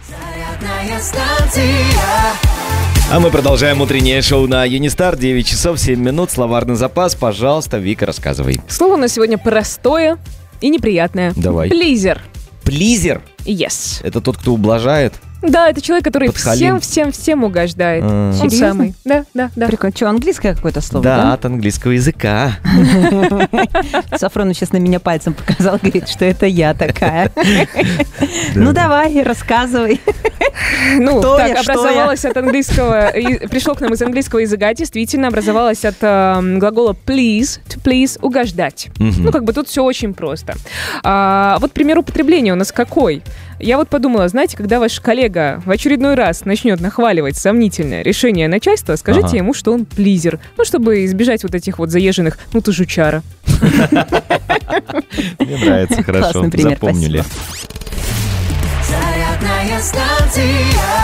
Зарядная станция. А мы продолжаем утреннее шоу на Юнистар. 9 часов 7 минут. Словарный запас. Пожалуйста, Вика, рассказывай. Слово у нас сегодня простое и неприятное. Давай. Плизер. Плизер? Yes. Это тот, кто ублажает? Да, это человек, который Подхалим. всем угождает. Он Серьезно? самый. Да. Прикольно. Что, английское какое-то слово, Да, да? от английского языка. Сафронов сейчас на меня пальцем показал, говорит, что это я такая. Ну давай, рассказывай. Ну, Кто так, я, что образовалось от английского, пришло к нам из английского языка, действительно, образовалось от глагола please, to please, угождать. Ну, как бы тут все очень просто. Вот пример употребления у нас какой? Я вот подумала, знаете, когда ваш коллега в очередной раз начнет нахваливать сомнительное решение начальства, скажите ему, что он плизер. Ну, чтобы избежать вот этих вот заезженных, ну ты жучара. Мне нравится, хорошо. Классный пример, Запомнили. Зарядная станция.